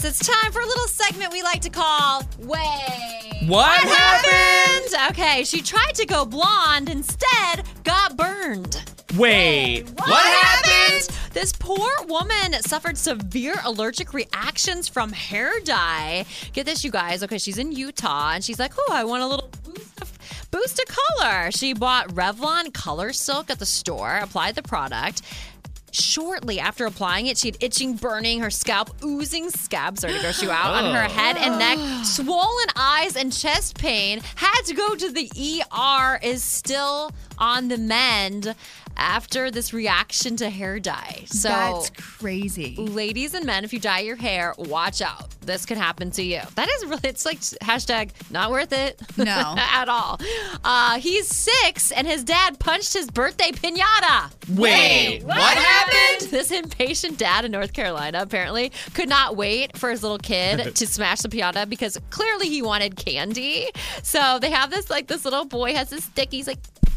It's time for a little segment we like to call Wait. What happened? Okay, she tried to go blonde, instead got burned. Wait, what happened? This poor woman suffered severe allergic reactions from hair dye. Get this, you guys. Okay, she's in Utah, and she's like, oh, I want a little boost of color. She bought Revlon Color Silk at the store, applied the product. Shortly after applying it, she had itching, burning, her scalp oozing scabs, started to gross you out, on her head and neck, swollen eyes and chest pain, had to go to the ER, is still on the mend after this reaction to hair dye. So that's crazy. Ladies and men, if you dye your hair, watch out. This could happen to you. That is really, it's like hashtag not worth it. No. At all. He's 6 and his dad punched his birthday piñata. Wait, what happened? This impatient dad in North Carolina apparently could not wait for his little kid to smash the piñata because clearly he wanted candy. So they have this little boy has this stick. He's like,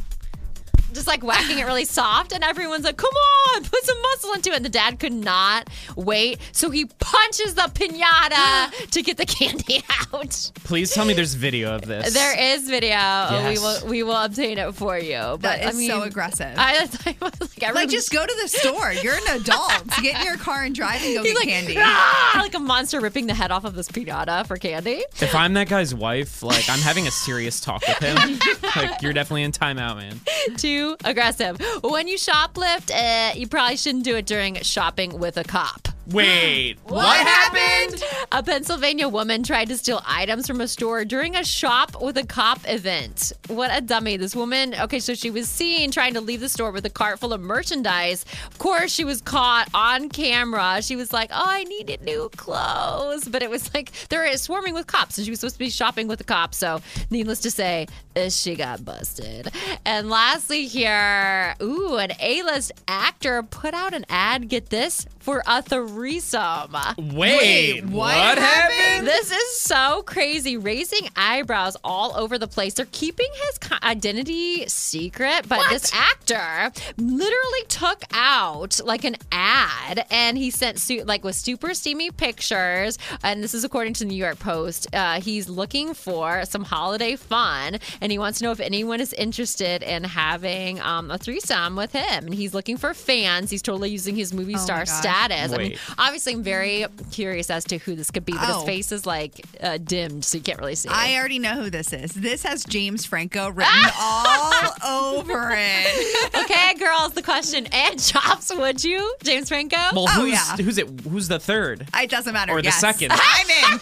just like whacking it really soft, and everyone's like, come on, put some muscle into it. And the dad could not wait, so he punches the piñata to get the candy out. Please tell me there's video of this. There is video. Yes. We will obtain it for you. But That is so aggressive. Like, just go to the store. You're an adult. Get in your car and drive and go get candy. Like a monster ripping the head off of this piñata for candy. If I'm that guy's wife, like, I'm having a serious talk with him. Like, you're definitely in timeout, man. Too aggressive. When you shoplift, you probably shouldn't do it during shopping with a cop. Wait, what happened? A Pennsylvania woman tried to steal items from a store during a shop with a cop event. What a dummy. This woman, okay, so she was seen trying to leave the store with a cart full of merchandise. Of course, she was caught on camera. She was like, oh, I needed new clothes. But it was like, they're swarming with cops, and she was supposed to be shopping with a cop. So, needless to say, she got busted. And lastly here, an A-list actor put out an ad, get this, for a threesome. Wait, what happened? This is so crazy. Raising eyebrows all over the place. They're keeping his identity secret, but this actor literally took out like an ad, and he sent with super steamy pictures, and this is according to the New York Post. He's looking for some holiday fun, and he wants to know if anyone is interested in having a threesome with him, and he's looking for fans. He's totally using his movie star status. I mean, obviously, I'm very curious as to who this could be, but his face is dimmed, so you can't really see it. I already know who this is. This has James Franco written all over it. Okay, girls, the question, and Chops, would you? James Franco? Well, who's the third? It doesn't matter. Or the second? I'm in.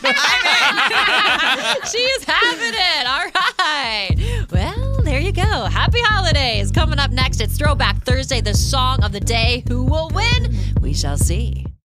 She is having it. All right. Well, there you go. Happy holidays. Coming up next, it's Throwback Thursday, the song of the day. Who will win? We shall see.